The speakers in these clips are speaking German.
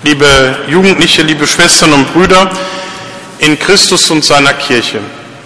liebe Jugendliche, liebe Schwestern und Brüder in Christus und seiner Kirche.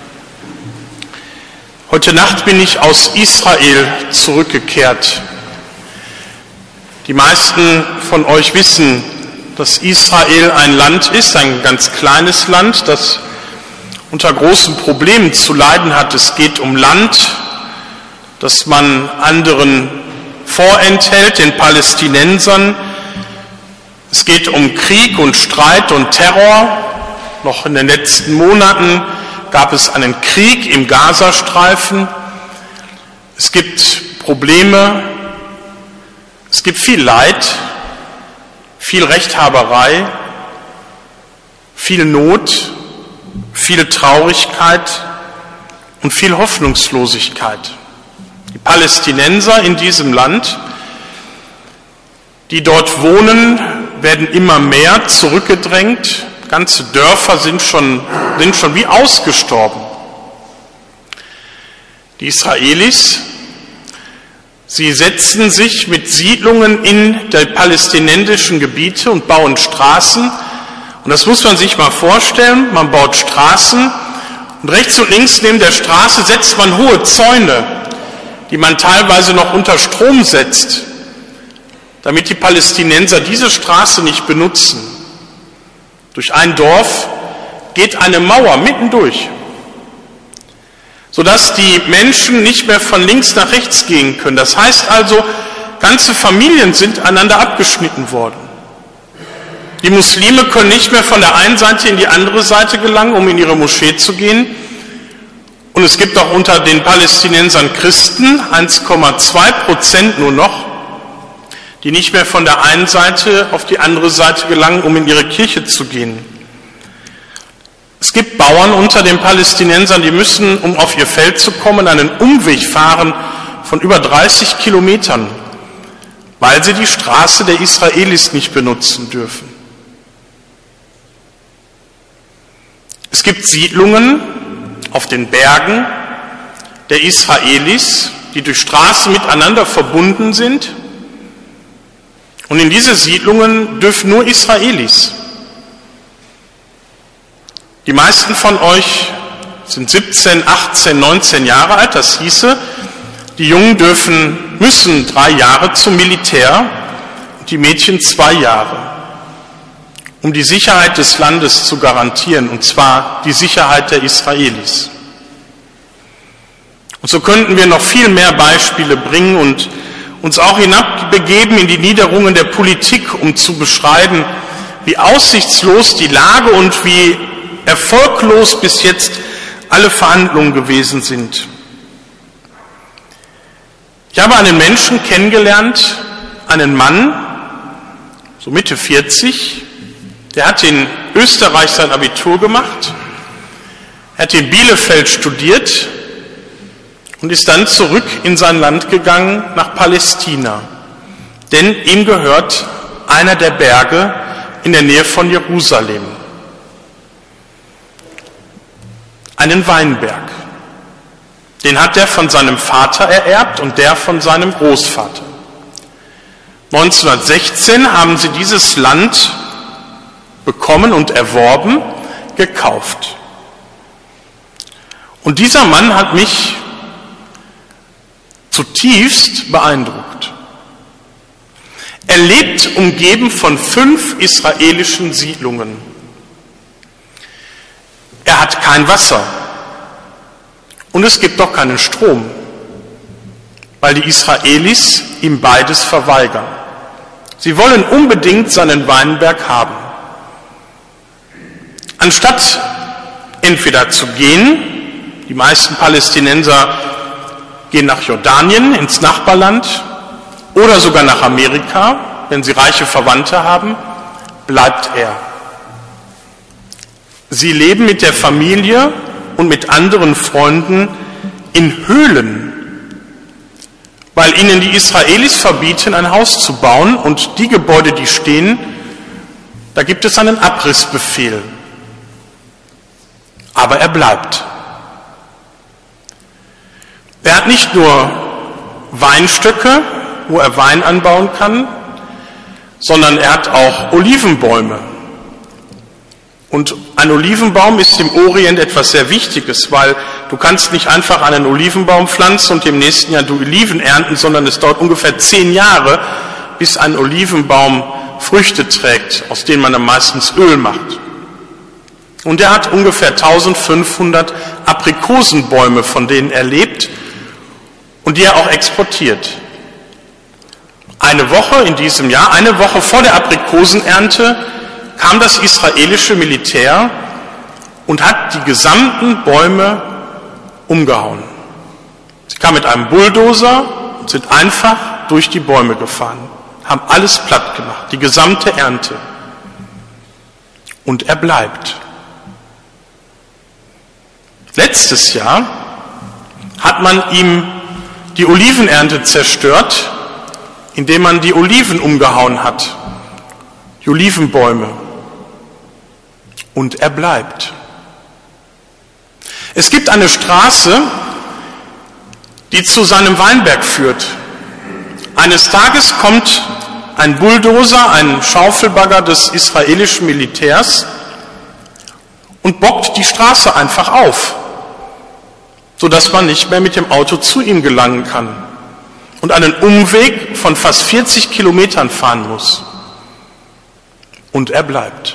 Heute Nacht bin ich aus Israel zurückgekehrt. Die meisten von euch wissen, dass Israel ein Land ist, ein ganz kleines Land, das unter großen Problemen zu leiden hat. Es geht um Land, das man anderen vorenthält, den Palästinensern. Es geht um Krieg und Streit und Terror. Noch in den letzten Monaten gab es einen Krieg im Gazastreifen. Es gibt Probleme, es gibt viel Leid, viel Rechthaberei, viel Not, viel Traurigkeit und viel Hoffnungslosigkeit. Die Palästinenser in diesem Land, die dort wohnen, werden immer mehr zurückgedrängt. Ganze Dörfer sind schon wie ausgestorben. Die Israelis, sie setzen sich mit Siedlungen in die palästinensischen Gebiete und bauen Straßen. Und das muss man sich mal vorstellen. Man baut Straßen und rechts und links neben der Straße setzt man hohe Zäune, die man teilweise noch unter Strom setzt, damit die Palästinenser diese Straße nicht benutzen. Durch ein Dorf geht eine Mauer mittendurch, sodass die Menschen nicht mehr von links nach rechts gehen können. Das heißt also, ganze Familien sind einander abgeschnitten worden. Die Muslime können nicht mehr von der einen Seite in die andere Seite gelangen, um in ihre Moschee zu gehen. Und es gibt auch unter den Palästinensern Christen, 1,2% nur noch, die nicht mehr von der einen Seite auf die andere Seite gelangen, um in ihre Kirche zu gehen. Es gibt Bauern unter den Palästinensern, die müssen, um auf ihr Feld zu kommen, einen Umweg fahren von über 30 Kilometern, weil sie die Straße der Israelis nicht benutzen dürfen. Es gibt Siedlungen auf den Bergen der Israelis, die durch Straßen miteinander verbunden sind. Und in diese Siedlungen dürfen nur Israelis. Die meisten von euch sind 17, 18, 19 Jahre alt. Das hieße, die Jungen müssen 3 Jahre zum Militär und die Mädchen 2 Jahre, um die Sicherheit des Landes zu garantieren, und zwar die Sicherheit der Israelis. Und so könnten wir noch viel mehr Beispiele bringen und uns auch hinabbegeben in die Niederungen der Politik, um zu beschreiben, wie aussichtslos die Lage und wie erfolglos bis jetzt alle Verhandlungen gewesen sind. Ich habe einen Menschen kennengelernt, einen Mann, so Mitte 40, der hat in Österreich sein Abitur gemacht, er hat in Bielefeld studiert und ist dann zurück in sein Land gegangen, nach Palästina. Denn ihm gehört einer der Berge in der Nähe von Jerusalem. Einen Weinberg. Den hat er von seinem Vater ererbt und der von seinem Großvater. 1916 haben sie dieses Land bekommen und erworben, gekauft. Und dieser Mann hat mich zutiefst beeindruckt. Er lebt umgeben von 5 israelischen Siedlungen. Er hat kein Wasser und es gibt auch keinen Strom, weil die Israelis ihm beides verweigern. Sie wollen unbedingt seinen Weinberg haben. Anstatt entweder zu gehen, die meisten Palästinenser gehen nach Jordanien, ins Nachbarland, oder sogar nach Amerika, wenn sie reiche Verwandte haben, bleibt er. Sie leben mit der Familie und mit anderen Freunden in Höhlen, weil ihnen die Israelis verbieten, ein Haus zu bauen, und die Gebäude, die stehen, da gibt es einen Abrissbefehl. Aber er bleibt. Er hat nicht nur Weinstöcke, wo er Wein anbauen kann, sondern er hat auch Olivenbäume. Und ein Olivenbaum ist im Orient etwas sehr Wichtiges, weil du kannst nicht einfach einen Olivenbaum pflanzen und im nächsten Jahr du Oliven ernten, sondern es dauert ungefähr 10 Jahre, bis ein Olivenbaum Früchte trägt, aus denen man dann meistens Öl macht. Und er hat ungefähr 1500 Aprikosenbäume, von denen er lebt und die er auch exportiert. Eine Woche in diesem Jahr, eine Woche vor der Aprikosenernte, kam das israelische Militär und hat die gesamten Bäume umgehauen. Sie kamen mit einem Bulldozer und sind einfach durch die Bäume gefahren, haben alles platt gemacht, die gesamte Ernte. Und er bleibt. Letztes Jahr hat man ihm die Olivenernte zerstört, indem man die Oliven umgehauen hat, die Olivenbäume. Und er bleibt. Es gibt eine Straße, die zu seinem Weinberg führt. Eines Tages kommt ein Bulldozer, ein Schaufelbagger des israelischen Militärs und bockt die Straße einfach auf, sodass man nicht mehr mit dem Auto zu ihm gelangen kann und einen Umweg von fast 40 Kilometern fahren muss. Und er bleibt.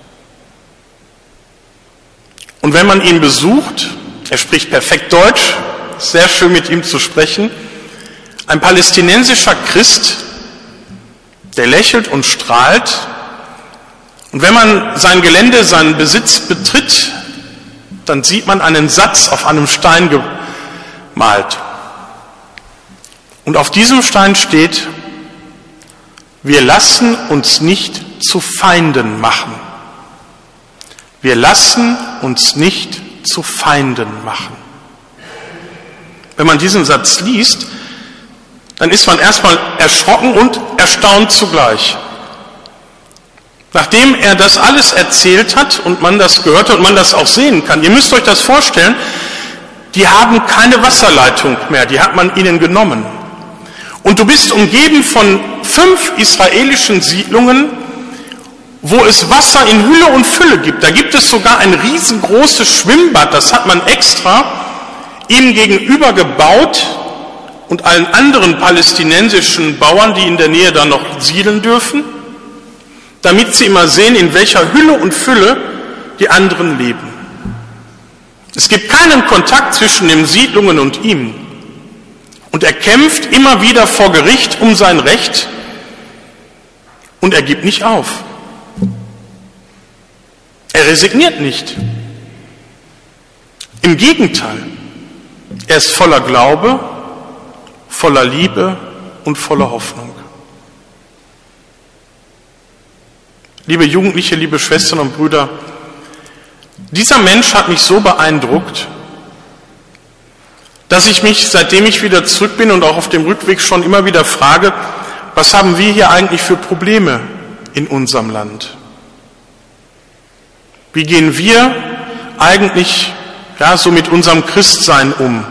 Und wenn man ihn besucht, er spricht perfekt Deutsch, sehr schön mit ihm zu sprechen, ein palästinensischer Christ, der lächelt und strahlt. Und wenn man sein Gelände, seinen Besitz betritt, dann sieht man einen Satz auf einem Stein gemalt. Und auf diesem Stein steht: Wir lassen uns nicht zu Feinden machen. Wir lassen uns nicht zu Feinden machen. Wenn man diesen Satz liest, dann ist man erstmal erschrocken und erstaunt zugleich. Nachdem er das alles erzählt hat und man das gehört hat und man das auch sehen kann, ihr müsst euch das vorstellen, die haben keine Wasserleitung mehr, die hat man ihnen genommen. Und du bist umgeben von 5 israelischen Siedlungen, wo es Wasser in Hülle und Fülle gibt. Da gibt es sogar ein riesengroßes Schwimmbad, das hat man extra ihm gegenüber gebaut und allen anderen palästinensischen Bauern, die in der Nähe da noch siedeln dürfen, damit sie immer sehen, in welcher Hülle und Fülle die anderen leben. Es gibt keinen Kontakt zwischen den Siedlungen und ihm. Und er kämpft immer wieder vor Gericht um sein Recht und er gibt nicht auf. Er resigniert nicht. Im Gegenteil, er ist voller Glaube, voller Liebe und voller Hoffnung. Liebe Jugendliche, liebe Schwestern und Brüder, dieser Mensch hat mich so beeindruckt, dass ich mich, seitdem ich wieder zurück bin und auch auf dem Rückweg schon immer wieder frage, was haben wir hier eigentlich für Probleme in unserem Land? Wie gehen wir eigentlich so mit unserem Christsein um?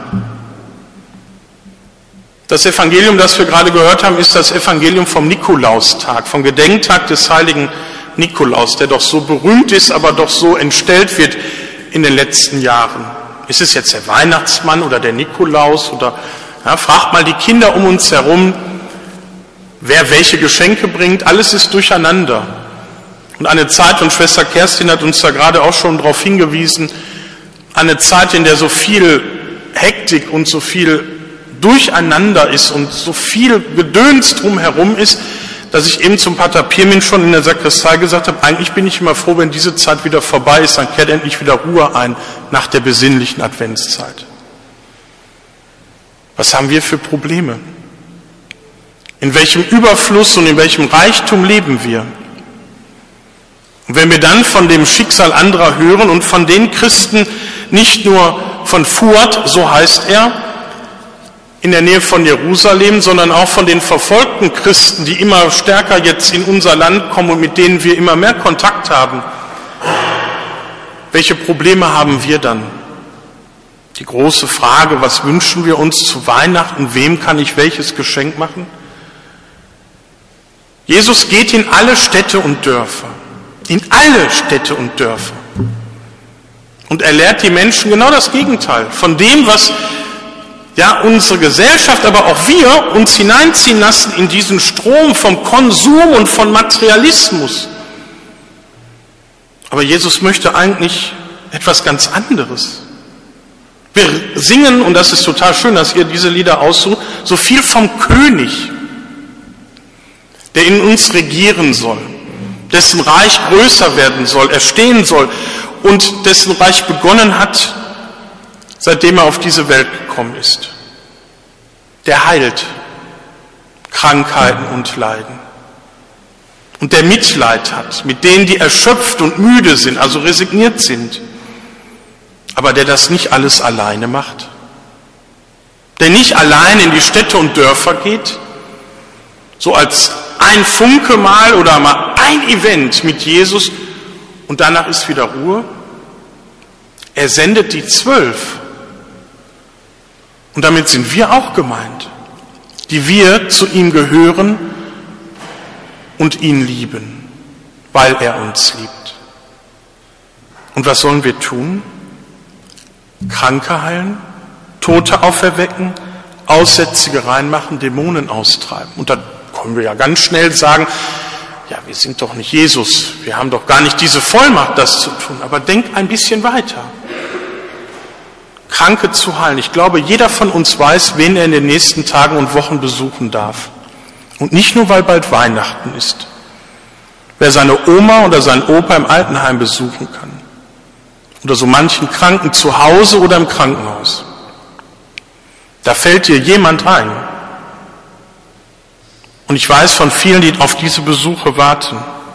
Das Evangelium, das wir gerade gehört haben, ist das Evangelium vom Nikolaustag, vom Gedenktag des heiligen Nikolaus, der doch so berühmt ist, aber doch so entstellt wird in den letzten Jahren. Ist es jetzt der Weihnachtsmann oder der Nikolaus? Oder fragt mal die Kinder um uns herum, wer welche Geschenke bringt. Alles ist durcheinander. Und eine Zeit, und Schwester Kerstin hat uns da gerade auch schon darauf hingewiesen, eine Zeit, in der so viel Hektik und so viel Durcheinander ist und so viel Gedöns drumherum ist, dass ich eben zum Pater Pirmin schon in der Sakristei gesagt habe, eigentlich bin ich immer froh, wenn diese Zeit wieder vorbei ist, dann kehrt endlich wieder Ruhe ein nach der besinnlichen Adventszeit. Was haben wir für Probleme? In welchem Überfluss und in welchem Reichtum leben wir? Und wenn wir dann von dem Schicksal anderer hören und von den Christen, nicht nur von Fuad, so heißt er, in der Nähe von Jerusalem, sondern auch von den verfolgten Christen, die immer stärker jetzt in unser Land kommen und mit denen wir immer mehr Kontakt haben. Welche Probleme haben wir dann? Die große Frage, was wünschen wir uns zu Weihnachten? Wem kann ich welches Geschenk machen? Jesus geht in alle Städte und Dörfer. In alle Städte und Dörfer. Und er lehrt die Menschen genau das Gegenteil von dem, was ja unsere Gesellschaft, aber auch wir uns hineinziehen lassen in diesen Strom vom Konsum und von Materialismus. Aber Jesus möchte eigentlich etwas ganz anderes. Wir singen, und das ist total schön, dass ihr diese Lieder aussucht, so viel vom König, der in uns regieren soll, dessen Reich größer werden soll, erstehen soll und dessen Reich begonnen hat, seitdem er auf diese Welt gekommen ist. Der heilt Krankheiten und Leiden. Und der Mitleid hat mit denen, die erschöpft und müde sind, also resigniert sind. Aber der das nicht alles alleine macht. Der nicht allein in die Städte und Dörfer geht, so als ein Funke mal oder mal ein Event mit Jesus und danach ist wieder Ruhe. Er sendet die 12. Und damit sind wir auch gemeint, die wir zu ihm gehören und ihn lieben, weil er uns liebt. Und was sollen wir tun? Kranke heilen, Tote auferwecken, Aussätzige reinmachen, Dämonen austreiben. Und dann können wir ja ganz schnell sagen, ja, wir sind doch nicht Jesus, wir haben doch gar nicht diese Vollmacht, das zu tun. Aber denk ein bisschen weiter. Kranke zu heilen. Ich glaube, jeder von uns weiß, wen er in den nächsten Tagen und Wochen besuchen darf. Und nicht nur, weil bald Weihnachten ist. Wer seine Oma oder seinen Opa im Altenheim besuchen kann. Oder so manchen Kranken zu Hause oder im Krankenhaus. Da fällt dir jemand ein. Und ich weiß von vielen, die auf diese Besuche warten.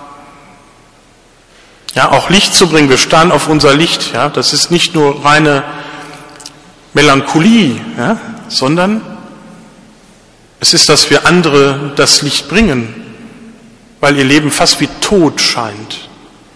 Ja, auch Licht zu bringen. Wir starren auf unser Licht. Ja, das ist nicht nur reine Melancholie, ja, sondern es ist, dass wir andere das Licht bringen, weil ihr Leben fast wie tot scheint.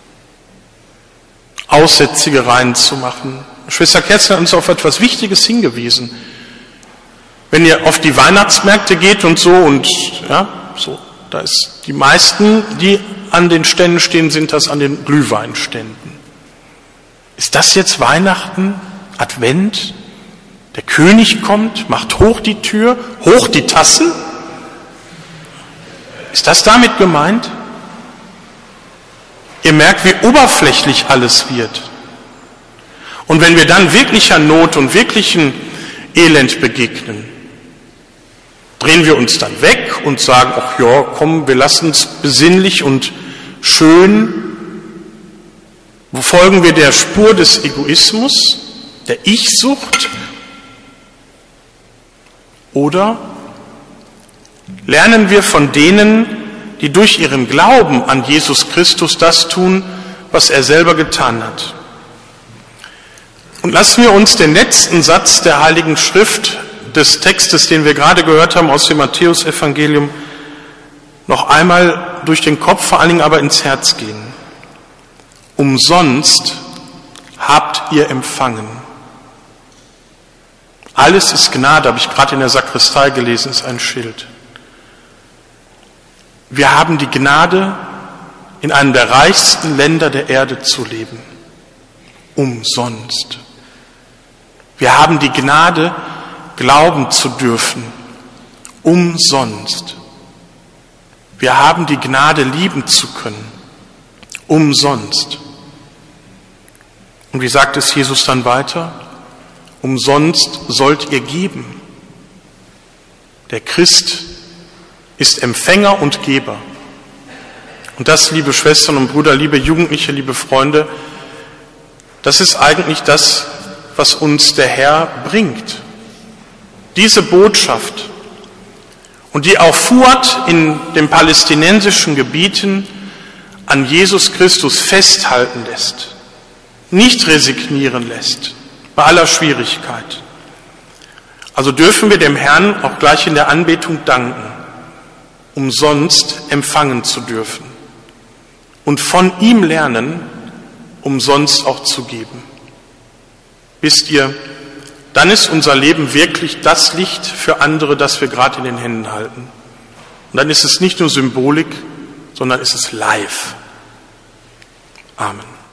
Aussätzige reinzumachen. Schwester Kerzler hat uns auf etwas Wichtiges hingewiesen. Wenn ihr auf die Weihnachtsmärkte geht und ja, so, da ist die meisten, die an den Ständen stehen, sind das an den Glühweinständen. Ist das jetzt Weihnachten, Advent? Der König kommt, macht hoch die Tür, hoch die Tassen. Ist das damit gemeint? Ihr merkt, wie oberflächlich alles wird. Und wenn wir dann wirklicher Not und wirklichen Elend begegnen, drehen wir uns dann weg und sagen, ach ja, komm, wir lassen es besinnlich und schön. Wo folgen wir der Spur des Egoismus, der Ich-Sucht? Oder lernen wir von denen, die durch ihren Glauben an Jesus Christus das tun, was er selber getan hat? Und lassen wir uns den letzten Satz der Heiligen Schrift des Textes, den wir gerade gehört haben aus dem Matthäusevangelium, noch einmal durch den Kopf, vor allen Dingen aber ins Herz gehen. Umsonst habt ihr empfangen. Alles ist Gnade, habe ich gerade in der Sakristei gelesen, ist ein Schild. Wir haben die Gnade, in einem der reichsten Länder der Erde zu leben. Umsonst. Wir haben die Gnade, glauben zu dürfen. Umsonst. Wir haben die Gnade, lieben zu können. Umsonst. Und wie sagt es Jesus dann weiter? Umsonst sollt ihr geben. Der Christ ist Empfänger und Geber. Und das, liebe Schwestern und Brüder, liebe Jugendliche, liebe Freunde, das ist eigentlich das, was uns der Herr bringt. Diese Botschaft. Und die auch Fuad in den palästinensischen Gebieten an Jesus Christus festhalten lässt. Nicht resignieren lässt. Bei aller Schwierigkeit. Also dürfen wir dem Herrn auch gleich in der Anbetung danken, umsonst empfangen zu dürfen und von ihm lernen, umsonst auch zu geben. Wisst ihr, dann ist unser Leben wirklich das Licht für andere, das wir gerade in den Händen halten. Und dann ist es nicht nur Symbolik, sondern ist es live. Amen.